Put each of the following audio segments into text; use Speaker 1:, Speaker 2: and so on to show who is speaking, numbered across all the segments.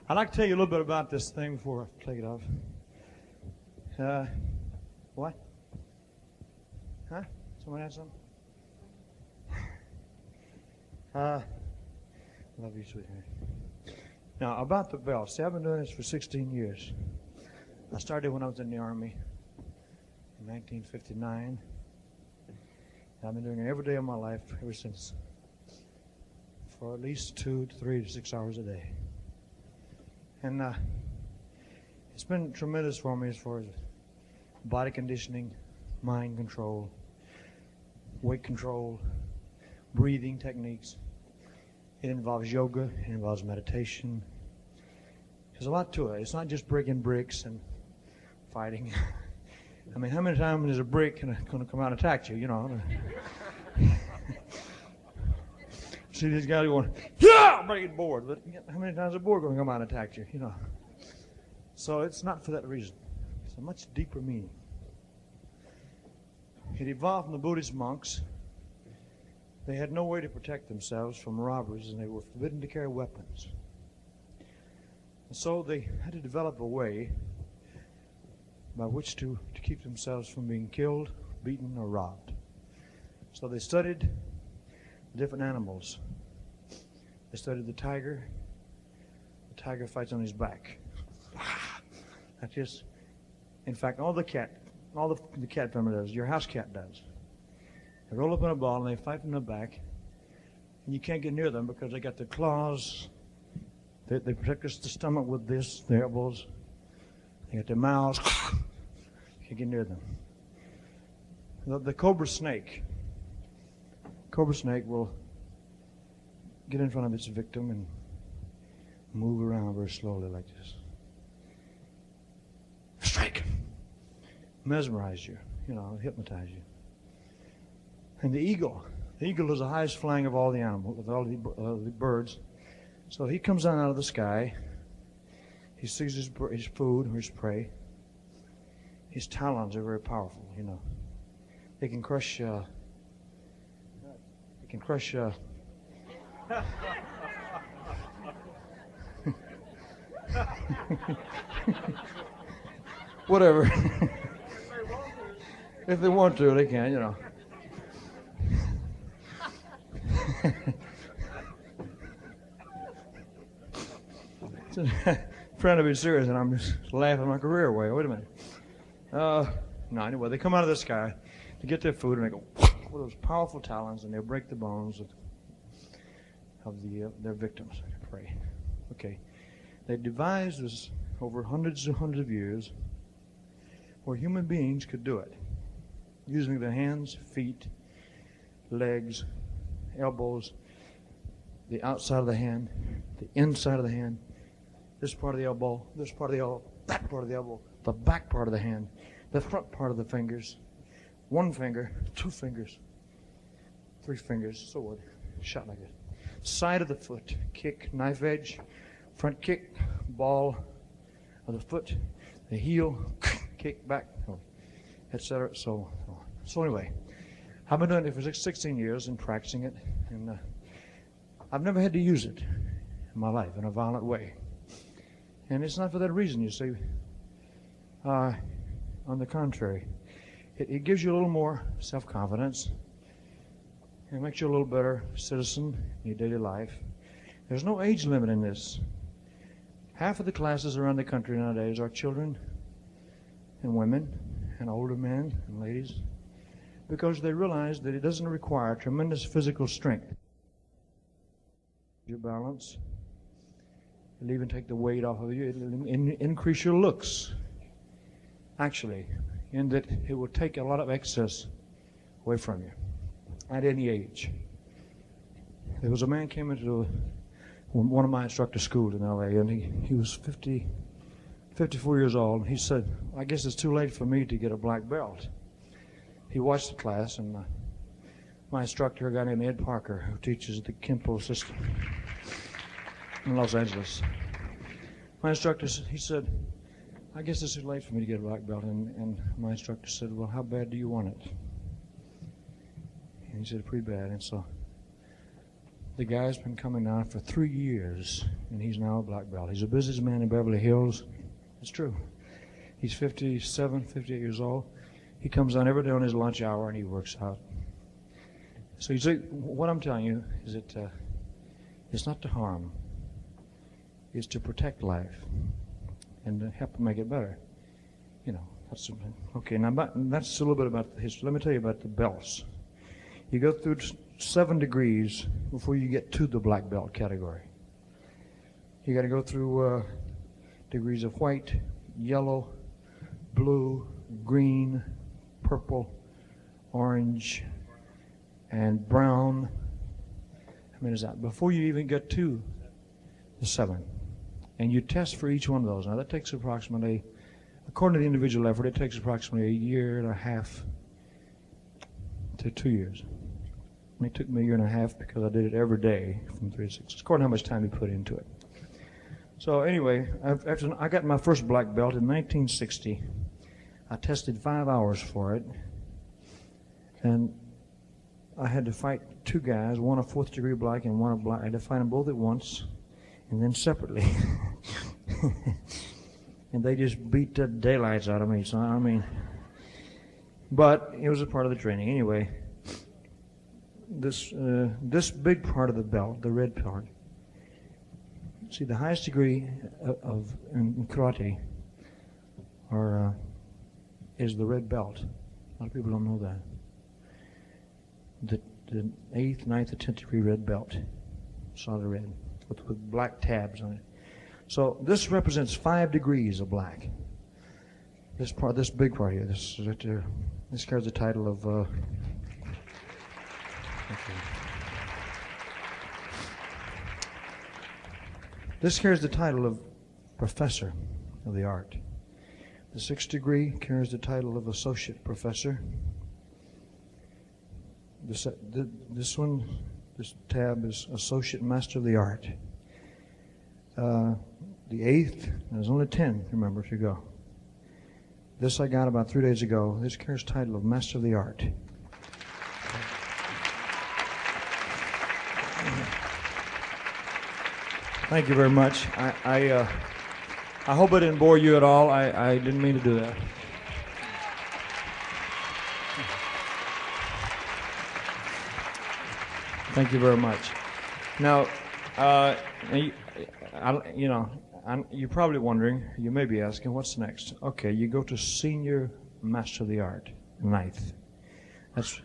Speaker 1: I'd like to tell you a little bit about this thing before I take it off. What? Huh? Someone had something? Love you, sweetheart. Now, about the belt. See, I've been doing this for 16 years. I started when I was in the Army in 1959. And I've been doing it every day of my life ever since, for at least 2 to 3 to 6 hours a day. And it's been tremendous for me as far as body conditioning, mind control, weight control, breathing techniques. It involves yoga, it involves meditation. There's a lot to it. It's not just breaking bricks and fighting. I mean, how many times is a brick going to come out and attack you, you know? See these guys going, yeah, I'm breaking board. But how many times is a board going to come out and attack you, you know? So it's not for that reason. It's a much deeper meaning. It evolved from the Buddhist monks. They had no way to protect themselves from robbers, and they were forbidden to carry weapons. And so they had to develop a way by which to keep themselves from being killed, beaten, or robbed. So they studied different animals. They studied the tiger. The tiger fights on his back. That's just, in fact, all the cat family does, your house cat does. They roll up in a ball and they fight from the back, and you can't get near them because they got their claws. They protect the stomach with this, their elbows. They got their mouths. You can't get near them. The cobra snake will get in front of its victim and move around very slowly like this. Strike. Mesmerize you, hypnotize you. And the eagle is the highest flying of all the animals, of all the birds. So he comes down out of the sky. He sees his food or his prey. His talons are very powerful, They can crush. Whatever. If they want to, they can, Trying to be serious, and I'm just laughing my career away. Wait a minute. No, anyway, they come out of the sky to get their food, and they go with those powerful talons, and they break the bones of their victims. Prey. Okay. They devised this over hundreds and hundreds of years where human beings could do it using their hands, feet, legs, elbows, the outside of the hand, the inside of the hand, this part of the elbow, this part of the elbow, that part of the elbow, the back part of the hand, the front part of the fingers, 1 finger, 2 fingers, 3 fingers, so what? Shot like this. Side of the foot, kick, knife edge, front kick, ball of the foot, the heel, kick back, etc. So anyway, I've been doing it for 16 years and practicing it, and I've never had to use it in my life in a violent way. And it's not for that reason, you see. On the contrary, it gives you a little more self-confidence. It makes you a little better citizen in your daily life. There's no age limit in this. Half of the classes around the country nowadays are children and women and older men and ladies, because they realize that it doesn't require tremendous physical strength. Your balance. It'll even take the weight off of you. It'll increase your looks, actually, in that it will take a lot of excess away from you at any age. There was a man came into one of my instructor schools in L.A., and he was 54 years old, and he said, I guess it's too late for me to get a black belt. He watched the class, and my instructor, a guy named Ed Parker, who teaches the Kempo system in Los Angeles. My instructor, he said, I guess it's too late for me to get a black belt. And my instructor said, well, how bad do you want it? And he said, pretty bad. And so The guy's been coming now for 3 years, and he's now a black belt. He's a businessman in Beverly Hills. It's true. He's 57, 58 years old. He comes down every day on his lunch hour, and he works out. So you see, what I'm telling you is that it's not to harm. It's to protect life and to help make it better. You know, that's okay. Now that's a little bit about the history. Let me tell you about the belts. You go through 7 degrees before you get to the black belt category. You got to go through degrees of white, yellow, blue, green, purple, orange, and brown. How many is that? Before you even get to the 7. And you test for each one of those. Now that takes approximately, according to the individual effort, it takes approximately 1.5 to 2 years. It took me 1.5 years because I did it every day from 3 to 6. According to how much time you put into it. So anyway, after I got my first black belt in 1960, I tested 5 hours for it, and I had to fight 2 guys, one a 4th degree black and one a black. I had to fight them both at once, and then separately. And they just beat the daylights out of me. So I mean, but it was a part of the training anyway. This big part of the belt, the red part. See, the highest degree in karate is the red belt. A lot of people don't know that. The 8th, 9th, and 10th degree red belt, solid red, with black tabs on it. So this represents 5 degrees of black. This big part here, this carries the title of. This carries the title of Professor of the Art. The 6th degree carries the title of Associate Professor. This tab is Associate Master of the Art. The 8th, there's only 10, remember, to go. This I got about 3 days ago. This carries the title of Master of the Art. Thank you very much. I hope I didn't bore you at all. I didn't mean to do that. Thank you very much. Now, you're probably wondering, you may be asking, what's next? Okay, you go to Senior Master of the Art, 9th. That's,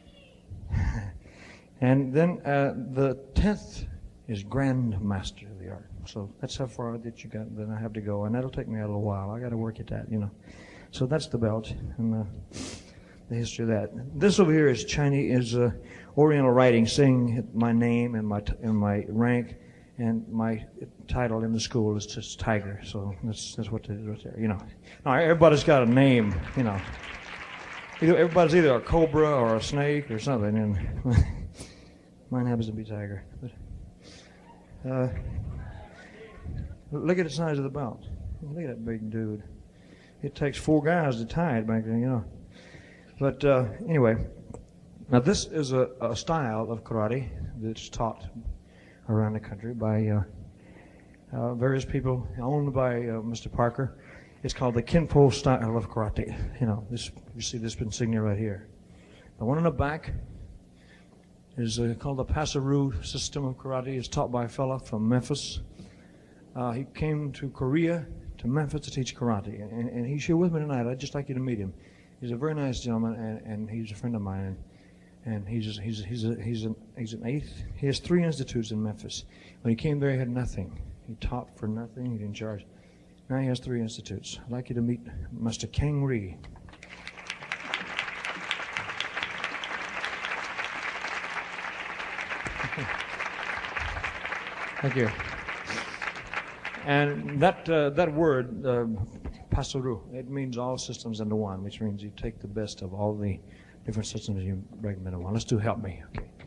Speaker 1: and then the 10th is Grand Master of the Art. So that's how far that you got. Then I have to go, and that'll take me a little while. I got to work at that, you know. So that's the belt and the history of that. This over here is Chinese, Oriental writing, saying my name and my rank, and my title in the school is just Tiger. So that's what it is right there, you know. Now everybody's got a name, you know. Everybody's either a cobra or a snake or something, and mine happens to be Tiger. But, look at the size of the belt. Look at that big dude. It takes 4 guys to tie it back then, you know. But anyway, now this is a style of karate that's taught around the country by various people, owned by Mr. Parker. It's called the Kenpo style of karate. You know, you see this insignia right here. The one on the back is called the Pasaru system of karate. It's taught by a fellow from Memphis. He came to Korea, to Memphis, to teach karate, and he's here with me tonight. I'd just like you to meet him. He's a very nice gentleman, and he's a friend of mine. And he's an 8th. He has 3 institutes in Memphis. When he came there, he had nothing. He taught for nothing. He didn't charge. Now he has 3 institutes. I'd like you to meet Mr. Kang Ree. Thank you. And that word, Pasaru, it means all systems into one, which means you take the best of all the different systems and you bring them into one. Let's do help me. Okay.